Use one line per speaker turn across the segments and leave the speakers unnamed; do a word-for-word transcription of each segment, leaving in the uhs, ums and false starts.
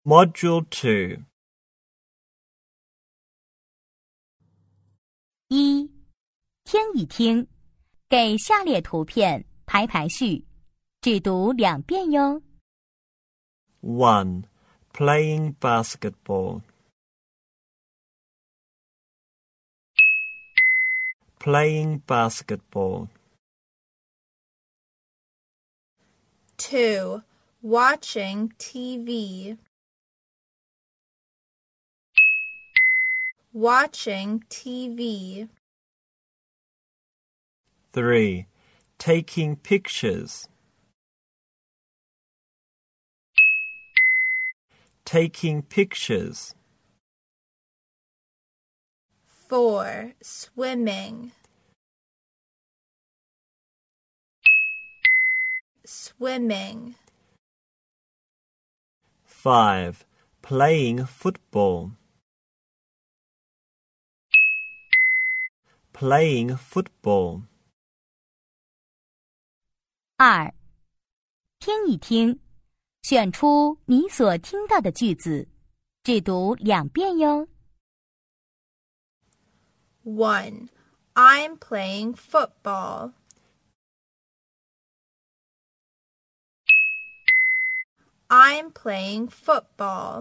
Module two.
一、听一听，给下列图片排排序，只读两遍哟。
one. Playing basketball. Playing basketball.
two. Watching T V. Watching T V.
three. Taking pictures. Taking pictures.
four. Swimming. Swimming.
five. Playing football. Playing football.
二、听一听，选出你所听到的句子，只读两遍哟。
one. I'm playing football. I'm playing football.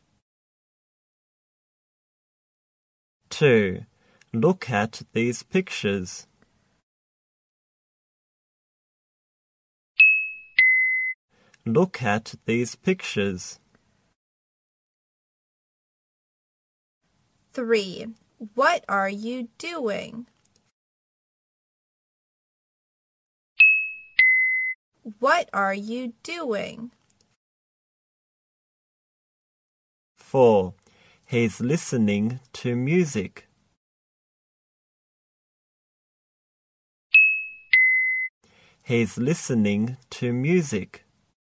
two. Look at these pictures. Look at these pictures.
three. What are you doing? What are you doing?
four. He's listening to music. He's listening to music.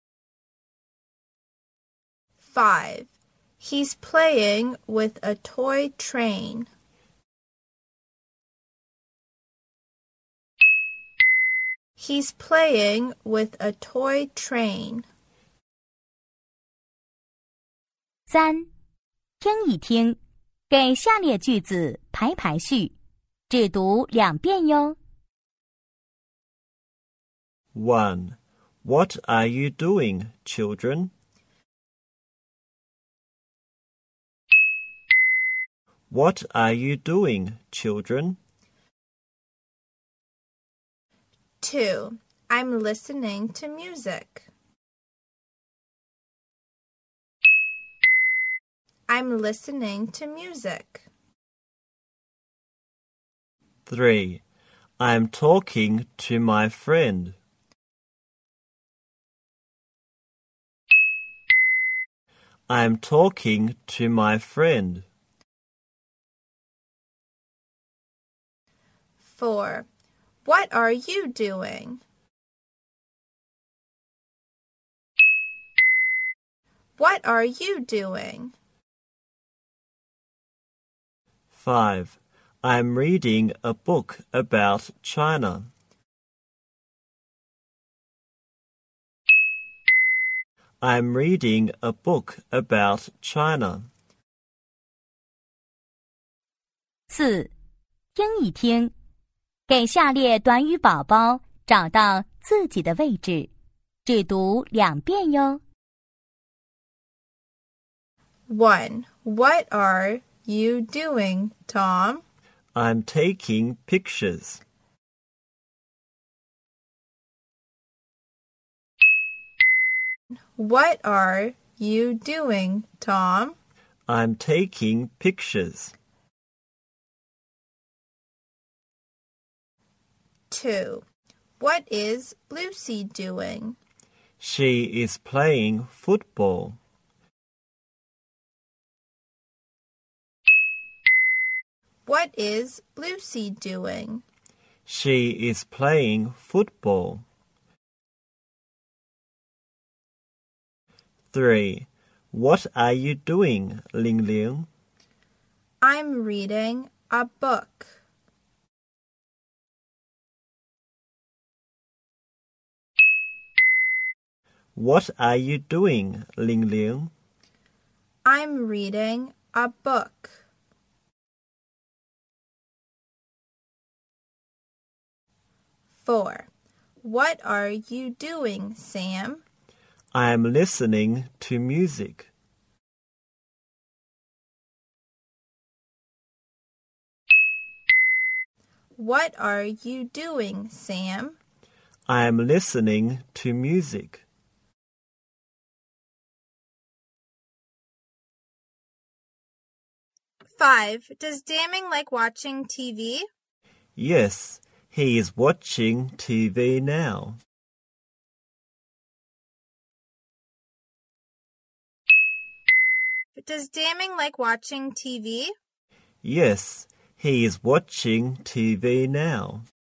five. He's playing with a toy train. He's playing with a toy train.
三、听一听，给下列句子排排序，只读两遍哟。
one. What are you doing, children? What are you doing, children?
two. I'm listening to music. I'm listening to music.
three. I'm talking to my friend. I'm talking to my friend.
four. What are you doing? What are you doing?
five. I'm reading a book about China. I'm reading a book about China.
四、听一听，给下列短语宝宝找到自己的位置，只读两遍哟。
one. What are you doing, Tom?
I'm taking pictures.
What are you doing, Tom?
I'm taking pictures.
two. What is Lucy doing?
She is playing football.
What is Lucy doing?
She is playing football. three. What are you doing, Ling Ling?
I'm reading a book.
What are you doing, Ling Ling?
I'm reading a book. Four. What are you doing, Sam?
I'm listening to music.
What are you doing, Sam?
I'm listening to music.
Five. Does Damming like watching T V?
Yes, he is watching T V now.
Does Damming like watching T V?
Yes, he is watching T V now.